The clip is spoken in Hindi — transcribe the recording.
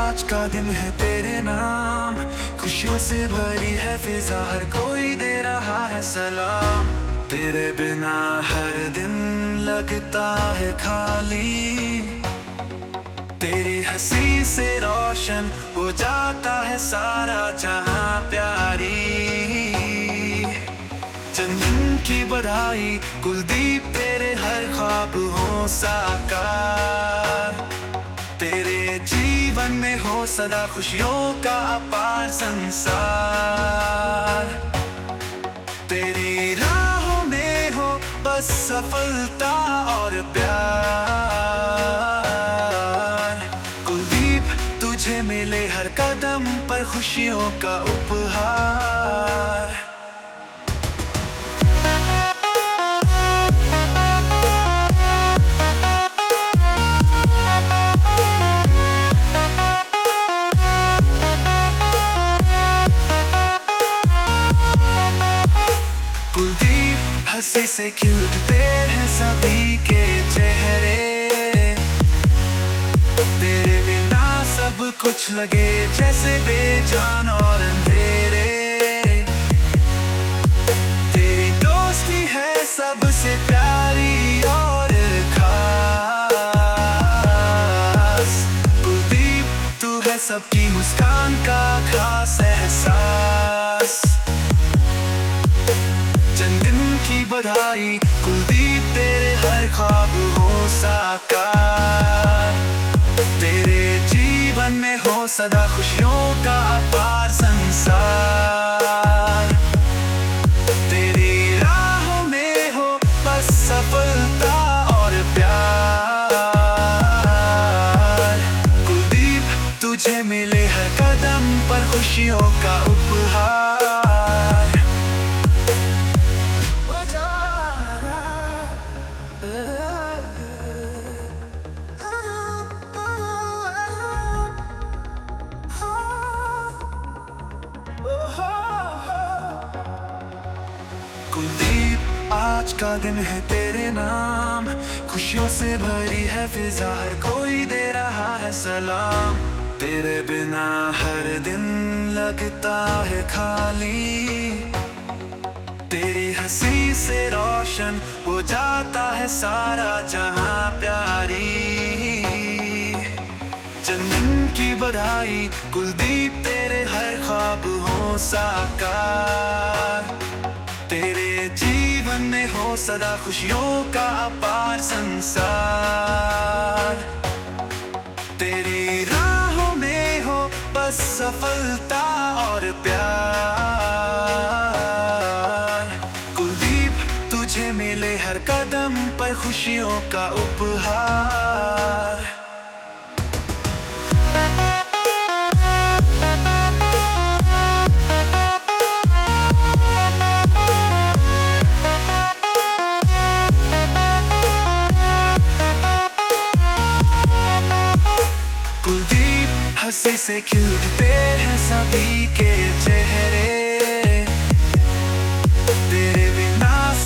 आज का दिन है तेरे नाम, खुशियों से भरी है फिजा, हर कोई दे रहा है सलाम। तेरे बिना हर दिन लगता है खाली, तेरी हंसी से रोशन हो जाता है सारा जहां प्यारी। जन्मदिन की बधाई कुलदीप, तेरे हर ख्वाब हो साकार। तेरे जीवन में हो सदा खुशियों का अपार संसार। तेरी राहों में हो बस सफलता और प्यार। कुलदीप, तुझे मिले हर कदम पर खुशियों का उपहार। कुलदीप, हंसी से खिलते हैं सभी के चेहरे, तेरे बिना सब कुछ लगे जैसे बेजान और अंधेरे। तेरी दोस्ती है सबसे प्यारी और खास। कुलदीप, तू है सबकी मुस्कान का खास एहसास। जन्मदिन की बधाई कुलदीप, तेरे हर ख्वाब हो साकार। तेरे जीवन में हो सदा खुशियों का अपार संसार। तेरी राहों में हो बस सफलता और प्यार। कुलदीप, तुझे मिले हर कदम पर खुशियों का उपहार। कुलदीप, आज का दिन है तेरे नाम, खुशियों से भरी है फिजा, हर कोई दे रहा है सलाम। तेरे बिना हर दिन लगता है खाली, तेरी हंसी से रोशन हो जाता है सारा जहां प्यारी। जन्मदिन की बधाई कुलदीप, तेरे हर ख्वाब हो साकार। तेरे जीवन में हो सदा खुशियों का अपार संसार। तेरी राहों में हो बस सफलता और प्यार। कुलदीप, तुझे मिले हर कदम पर खुशियों का उपहार। कुलदीप, हंसी से खिलते हैं सभी के चेहरे,